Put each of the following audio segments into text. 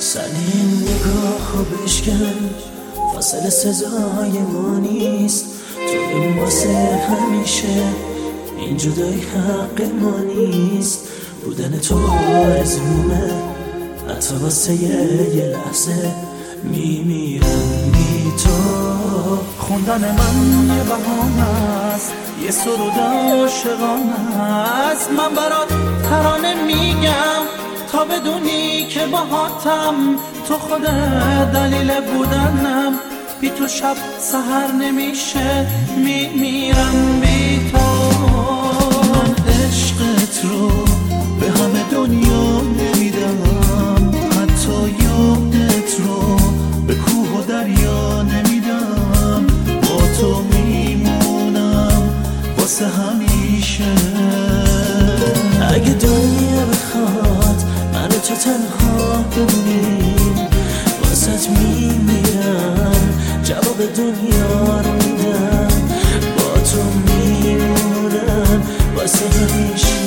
سنین نگاه بشکن، فاصله سزای ما نیست. تو واسه همیشه، این جدایی حق ما نیست. بودن تو آرزومه، حتی واسه یه لحظه میمیرم بی تو. خوندن من یه بهانه است، یه سرود عاشقانه است. من برات ترانه میگم تا بدونی که باهاتم. تو خود دلیل بودنم، بی تو شب سحر نمیشه، میمیرم بی تو. من عشقت رو به همه دنیا نمیدم، حتی یادت رو به کوه و دریا نمیدم. با تو میمونم واسه همیشه. اگه دنیا بخواد من تو تنها بمونیم، واسه میمیرم، جواب دنیا رو میدم. با تو میمونم واسه همیشه.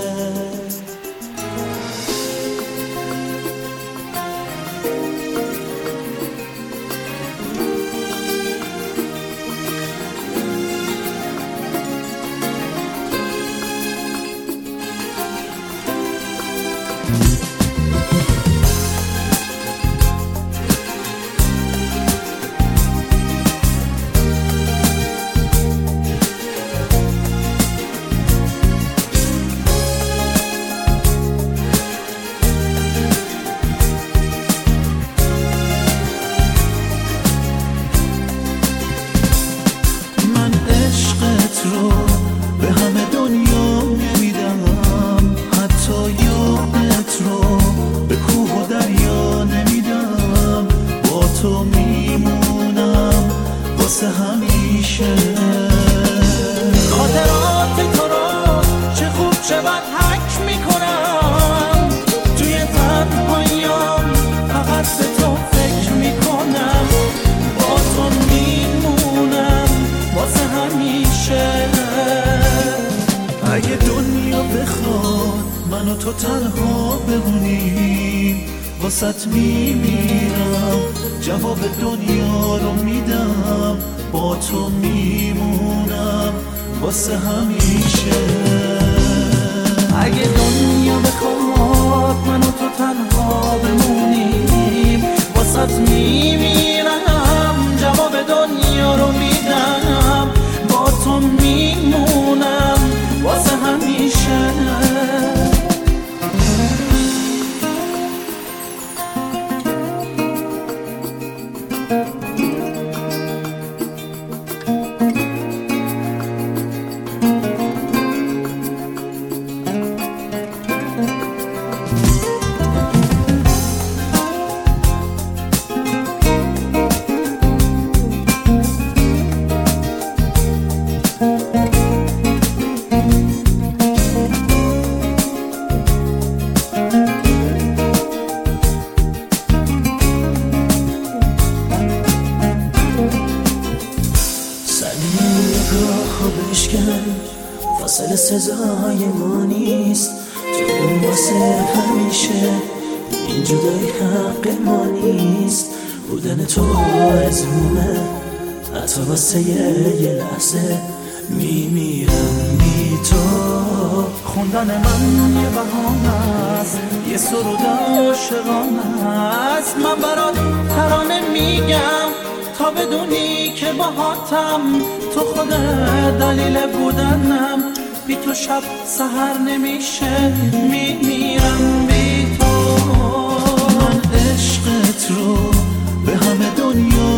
رو به همه دنیا نمیدم، حتی یادت رو به کوه و دریا نمیدم. با تو میمونم واسه همیشه. خاطرات تو رو چه خوب چه بد حک میکنم، توی تنهاییام فقط به تو فکر میکنم. با تو میمونم واسه همیشه. اگه دنیا بخواد من و تو تنها بمونیم، واسط میمیرم، جواب دنیا رو میدم. با تو میمونم واسه همیشه. اگه دنیا بخواد من و تو تنها بمونیم، واسط میمیرم، جواب دنیا رو میدم. با تو میمونم واسه همیشه. فاصله سزای ما نیست. تو واسه همیشه، این جدایی حق ما نیست. بودن تو آرزومه، حتی واسه یه لحظه میمیرم بی تو. خوندن من یه بهانه است، یه سرود عاشقانه است. من برات ترانه میگم تا بدونی که باهاتم. تو خود دلیل بودنم، بی تو شب سحر نمیشه، میمیرم بی تو. من عشقت رو به همه دنیا